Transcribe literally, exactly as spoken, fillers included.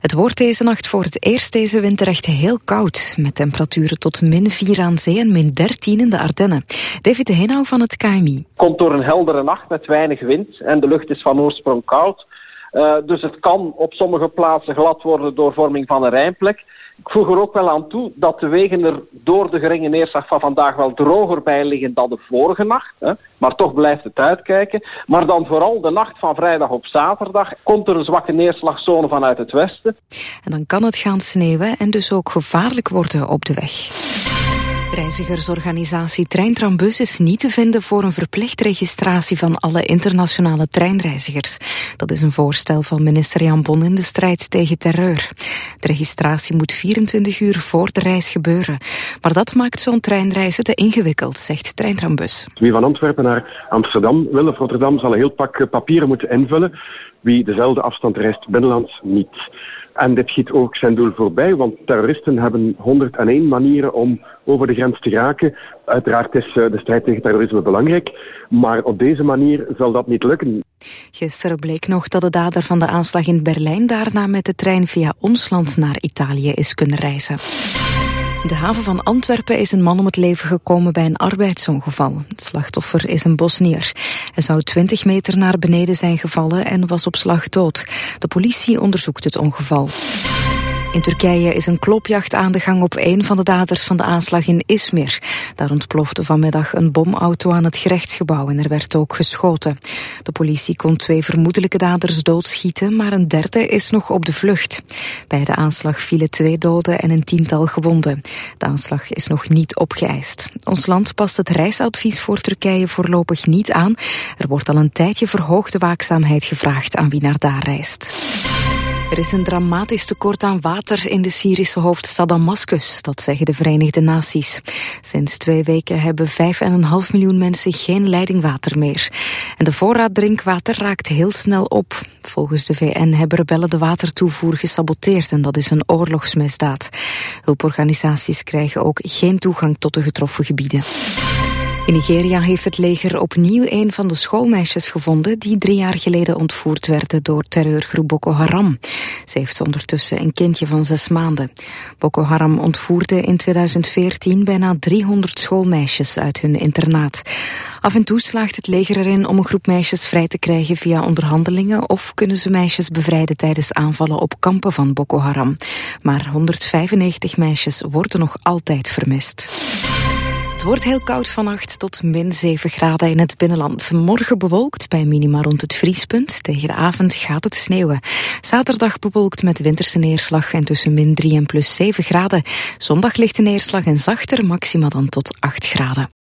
Het wordt deze nacht voor het eerst deze winter echt heel koud, met temperaturen tot min vier aan zee en min dertien in de Ardennen. David de Henau van het K M I. Komt door een heldere nacht met weinig wind en de lucht is van oorsprong koud. Uh, dus het kan op sommige plaatsen glad worden door vorming van een rijnplek. Ik voeg er ook wel aan toe dat de wegen er door de geringe neerslag van vandaag wel droger bij liggen dan de vorige nacht. Hè. Maar toch blijft het uitkijken. Maar dan vooral de nacht van vrijdag op zaterdag komt er een zwakke neerslagzone vanuit het westen. En dan kan het gaan sneeuwen en dus ook gevaarlijk worden op de weg. Reizigersorganisatie Treintrambus is niet te vinden voor een verplicht registratie van alle internationale treinreizigers. Dat is een voorstel van minister Jan Bon in de strijd tegen terreur. De registratie moet vierentwintig uur voor de reis gebeuren. Maar dat maakt zo'n treinreizen te ingewikkeld, zegt Treintrambus. Wie van Antwerpen naar Amsterdam wil of Rotterdam zal een heel pak papieren moeten invullen. Wie dezelfde afstand reist binnenlands niet. En dit schiet ook zijn doel voorbij, want terroristen hebben honderdéén manieren om over de grens te geraken. Uiteraard is de strijd tegen terrorisme belangrijk, maar op deze manier zal dat niet lukken. Gisteren bleek nog dat de dader van de aanslag in Berlijn daarna met de trein via ons land naar Italië is kunnen reizen. De haven van Antwerpen is een man om het leven gekomen bij een arbeidsongeval. Het slachtoffer is een Bosnier. Hij zou twintig meter naar beneden zijn gevallen en was op slag dood. De politie onderzoekt het ongeval. In Turkije is een klopjacht aan de gang op een van de daders van de aanslag in Izmir. Daar ontplofte vanmiddag een bomauto aan het gerechtsgebouw en er werd ook geschoten. De politie kon twee vermoedelijke daders doodschieten, maar een derde is nog op de vlucht. Bij de aanslag vielen twee doden en een tiental gewonden. De aanslag is nog niet opgeëist. Ons land past het reisadvies voor Turkije voorlopig niet aan. Er wordt al een tijdje verhoogde waakzaamheid gevraagd aan wie naar daar reist. Er is een dramatisch tekort aan water in de Syrische hoofdstad Damascus, dat zeggen de Verenigde Naties. Sinds twee weken hebben vijf komma vijf miljoen mensen geen leidingwater meer. En de voorraad drinkwater raakt heel snel op. Volgens de V N hebben rebellen de watertoevoer gesaboteerd en dat is een oorlogsmisdaad. Hulporganisaties krijgen ook geen toegang tot de getroffen gebieden. In Nigeria heeft het leger opnieuw een van de schoolmeisjes gevonden die drie jaar geleden ontvoerd werden door terreurgroep Boko Haram. Ze heeft ondertussen een kindje van zes maanden. Boko Haram ontvoerde in tweeduizend veertien bijna driehonderd schoolmeisjes uit hun internaat. Af en toe slaagt het leger erin om een groep meisjes vrij te krijgen via onderhandelingen of kunnen ze meisjes bevrijden tijdens aanvallen op kampen van Boko Haram. Maar honderdvijfennegentig meisjes worden nog altijd vermist. Het wordt heel koud vannacht tot min zeven graden in het binnenland. Morgen bewolkt bij minima rond het vriespunt. Tegen de avond gaat het sneeuwen. Zaterdag bewolkt met winterse neerslag en tussen min drie en plus zeven graden. Zondag lichte neerslag en zachter, maxima dan tot acht graden.